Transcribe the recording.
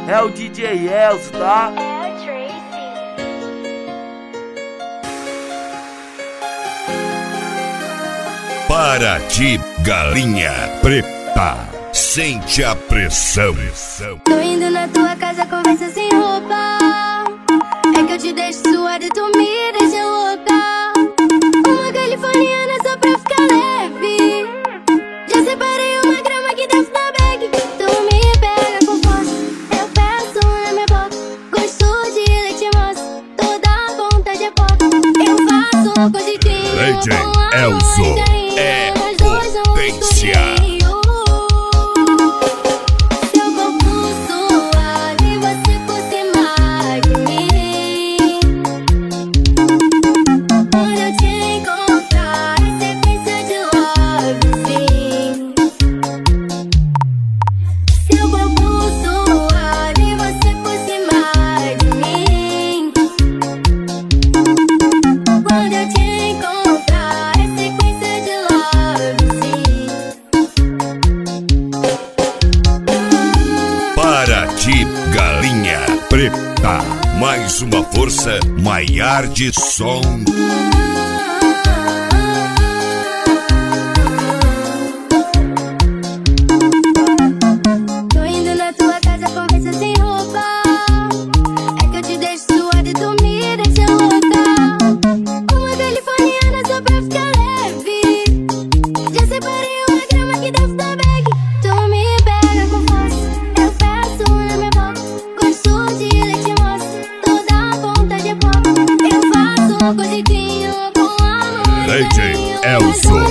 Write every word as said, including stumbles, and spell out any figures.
é o D J Elzo, tá? Para ti, galinha preta, sente a pressão. Tô indo na tua casa, conversa sem roupa. É que eu te deixo suada e tu me deixa louca. Uma californiana só pra ficar leve. Já separei uma grama aqui dentro da bag. Tu me pega com força, eu peço na minha boca. Gosto de leite moça, toda vontade é pouco. Eu faço com jeitinho, D J Elzo é potência. Para ti, galinha preta, mais uma força, maior de som. Tô indo na tua casa, conversa sem roupa. É que eu te deixo suada e tu me deixa louca. Uma californiana só pra ficar leve. Já separei uma grama aqui dentro da bag. Tu me pega com força, eu peço na minha boca. Gosto de leite moça, toda vontade é pouco. Eu faço com jeitinho, com amor. D J Elzo